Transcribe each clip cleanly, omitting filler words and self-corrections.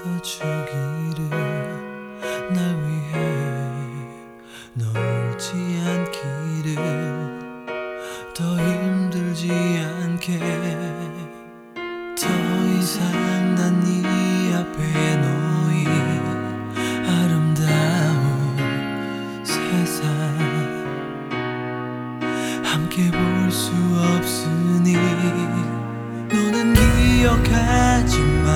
걷어주기를 날 위해 너 울지 않기를 더 힘들지 않게 더 이상 난 네 앞에 놓인 아름다운 세상 함께 볼 수 없으니 너는 기억하지만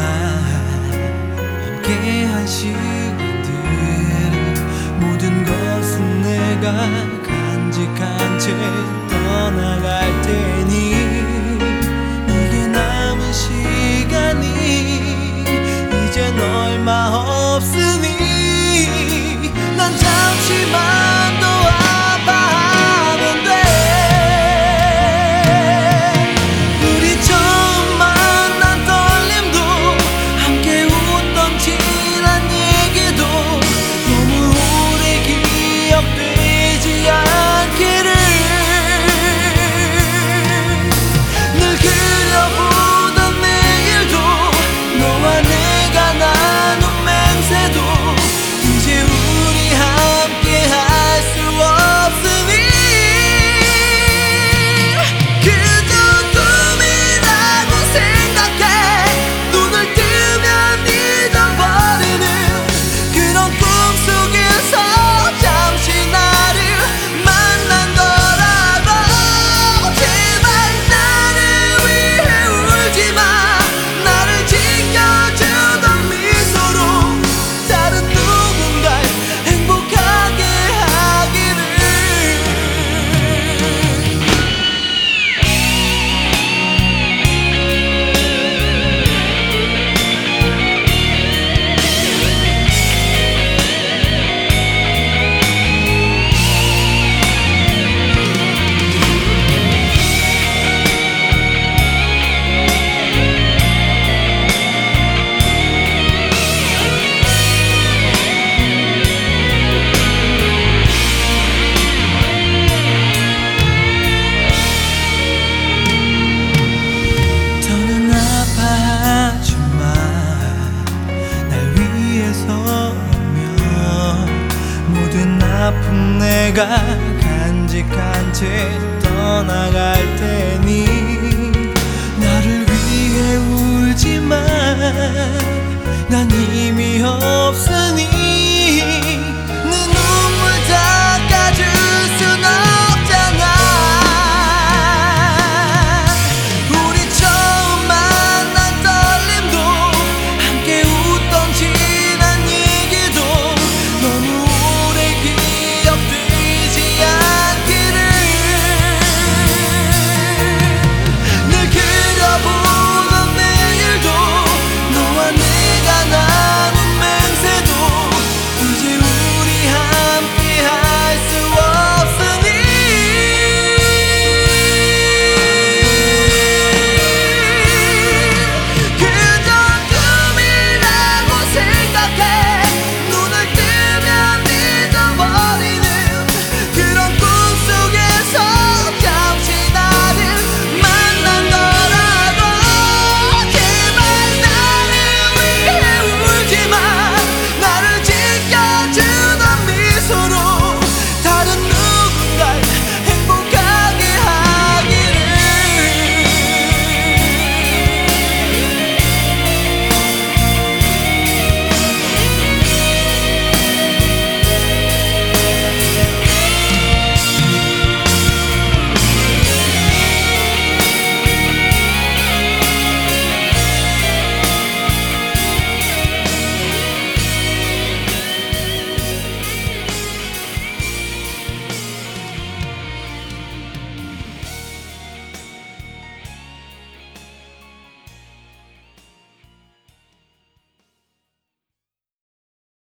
함께한 시간들 모든 것은 내가 간직한 채 떠나갈 테니 이게 남은 시간이 이젠 얼마 없으니 난 잠시만 더 아파하면 돼. 우리 처음 만난 떨림도 함께 웃던 지난 얘기도 너무 오래 기억되지 않기를 늘 그려보던 내일도 너와 내가 나눈 맹세도 이제 우리 함께 할 수 없으니 그저 꿈이라고 생각해 눈을 뜨면 잊어버리는 그런 꿈속에서 잠시 나를 만난 거라고 제발 나를 위해 울지마 나를 지켜주던 미소로 다른 누군가를 행복하게 하기를. 더는 아파하지마 날 위해서라면 모든 아픔 내가 간직한 채 떠나갈 테니 나를 위해 울지마